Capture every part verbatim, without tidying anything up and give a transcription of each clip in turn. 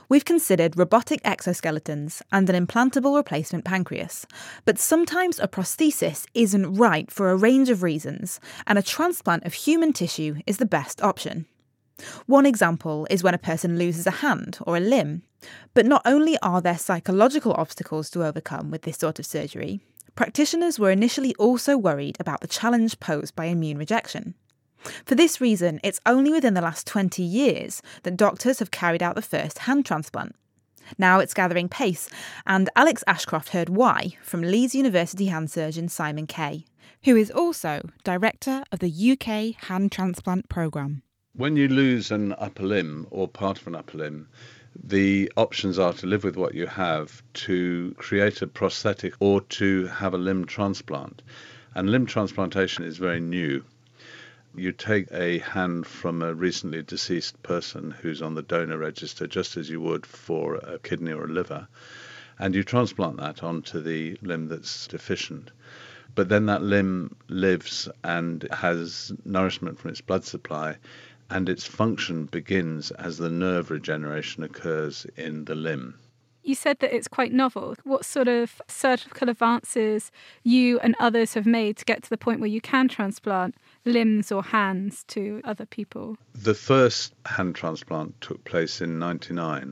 We've considered robotic exoskeletons and an implantable replacement pancreas, but sometimes a prosthesis isn't right for a range of reasons, and a transplant of human tissue is the best option. One example is when a person loses a hand or a limb, but not only are there psychological obstacles to overcome with this sort of surgery, practitioners were initially also worried about the challenge posed by immune rejection. For this reason, it's only within the last twenty years that doctors have carried out the first hand transplant. Now it's gathering pace, and Alex Ashcroft heard why from Leeds University hand surgeon Simon Kay, who is also director of the U K Hand Transplant Programme. When you lose an upper limb or part of an upper limb, the options are to live with what you have, to create a prosthetic, or to have a limb transplant. And limb transplantation is very new. You take a hand from a recently deceased person who's on the donor register, just as you would for a kidney or a liver, and you transplant that onto the limb that's deficient. But then that limb lives and has nourishment from its blood supply, and its function begins as the nerve regeneration occurs in the limb. You said that it's quite novel. What sort of surgical advances you and others have made to get to the point where you can transplant limbs or hands to other people? The first hand transplant took place in ninety-nine.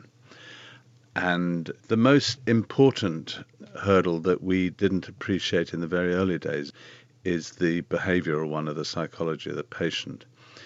And the most important hurdle that we didn't appreciate in the very early days is the behavioural one of the psychology of the patient.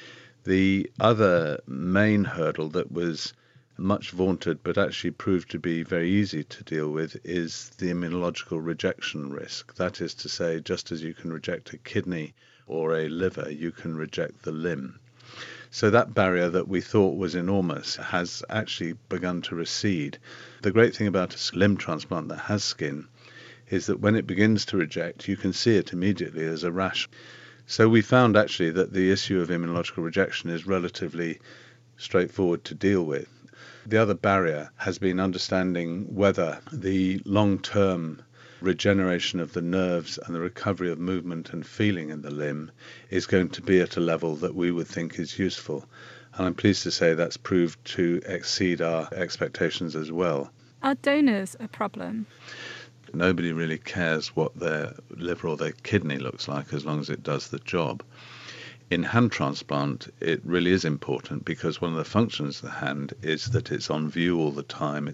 The other main hurdle that was much vaunted but actually proved to be very easy to deal with is the immunological rejection risk. That is to say, just as you can reject a kidney or a liver, you can reject the limb. So that barrier that we thought was enormous has actually begun to recede. The great thing about a limb transplant that has skin is that when it begins to reject, you can see it immediately as a rash. So we found actually that the issue of immunological rejection is relatively straightforward to deal with. The other barrier has been understanding whether the long-term regeneration of the nerves and the recovery of movement and feeling in the limb is going to be at a level that we would think is useful. And I'm pleased to say that's proved to exceed our expectations as well. Are donors a problem? Nobody really cares what their liver or their kidney looks like as long as it does the job. In hand transplant, it really is important because one of the functions of the hand is that it's on view all the time.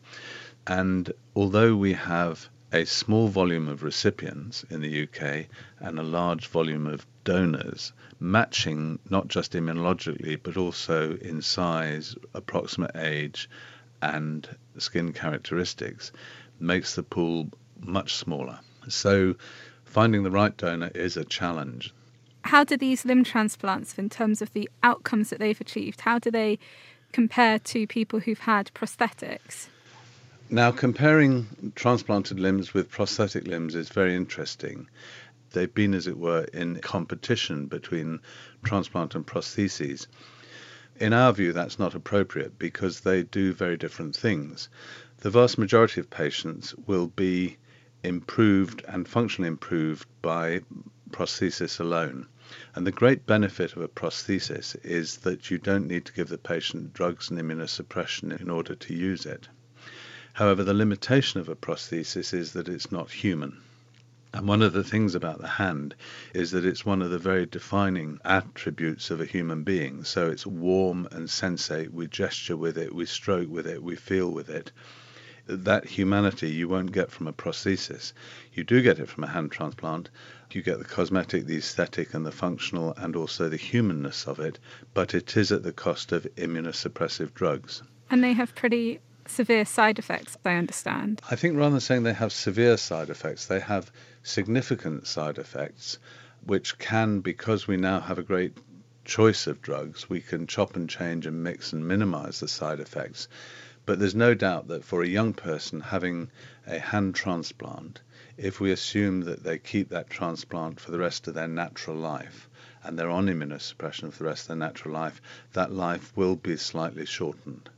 And although we have a small volume of recipients in the U K and a large volume of donors, matching not just immunologically but also in size, approximate age and skin characteristics makes the pool much smaller. So finding the right donor is a challenge. How do these limb transplants, in terms of the outcomes that they've achieved, how do they compare to people who've had prosthetics? Now, comparing transplanted limbs with prosthetic limbs is very interesting. They've been, as it were, in competition between transplant and prostheses. In our view, that's not appropriate because they do very different things. The vast majority of patients will be improved and functionally improved by prosthesis alone. And the great benefit of a prosthesis is that you don't need to give the patient drugs and immunosuppression in order to use it. However, the limitation of a prosthesis is that it's not human. And one of the things about the hand is that it's one of the very defining attributes of a human being. So it's warm and sensate. We gesture with it, we stroke with it, we feel with it. That humanity you won't get from a prosthesis. You do get it from a hand transplant. You get the cosmetic, the aesthetic and the functional and also the humanness of it, but it is at the cost of immunosuppressive drugs. And they have pretty severe side effects, I understand. I think rather than saying they have severe side effects, they have significant side effects, which can, because we now have a great choice of drugs, we can chop and change and mix and minimize the side effects. But there's no doubt that for a young person having a hand transplant, if we assume that they keep that transplant for the rest of their natural life and they're on immunosuppression for the rest of their natural life, that life will be slightly shortened.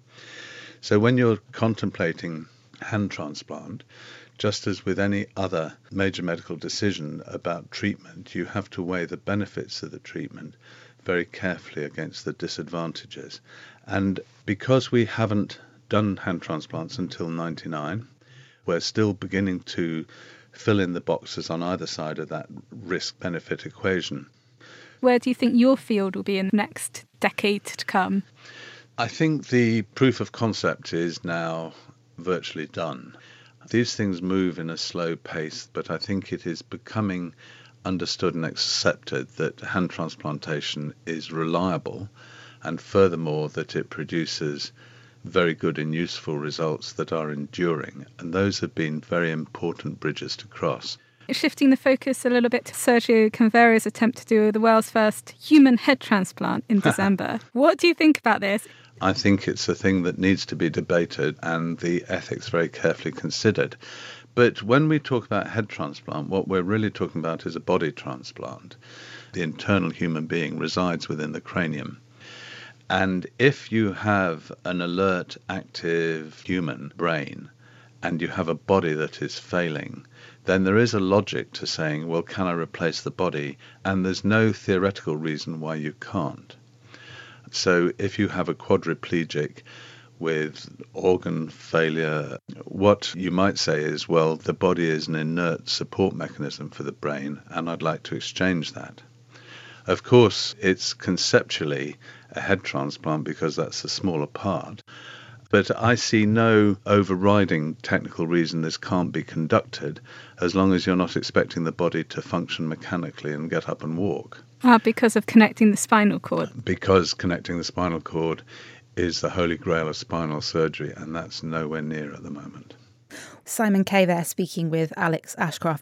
So when you're contemplating hand transplant, just as with any other major medical decision about treatment, you have to weigh the benefits of the treatment very carefully against the disadvantages. And because we haven't done hand transplants until ninety-nine. We're still beginning to fill in the boxes on either side of that risk-benefit equation. Where do you think your field will be in the next decade to come? I think the proof of concept is now virtually done. These things move in a slow pace, but I think it is becoming understood and accepted that hand transplantation is reliable, and furthermore that it produces very good and useful results that are enduring, and those have been very important bridges to cross. Shifting the focus a little bit to Sergio Canvero's attempt to do the world's first human head transplant in December. What do you think about this? I think it's a thing that needs to be debated and the ethics very carefully considered. But when we talk about head transplant, what we're really talking about is a body transplant. The internal human being resides within the cranium. And if you have an alert, active human brain and you have a body that is failing, then there is a logic to saying, well, can I replace the body? And there's no theoretical reason why you can't. So if you have a quadriplegic with organ failure, what you might say is, well, the body is an inert support mechanism for the brain, and I'd like to exchange that. Of course, it's conceptually a head transplant because that's a smaller part. But I see no overriding technical reason this can't be conducted as long as you're not expecting the body to function mechanically and get up and walk. Ah, because of connecting the spinal cord. Because connecting the spinal cord is the holy grail of spinal surgery, and that's nowhere near at the moment. Simon Kay there speaking with Alex Ashcroft.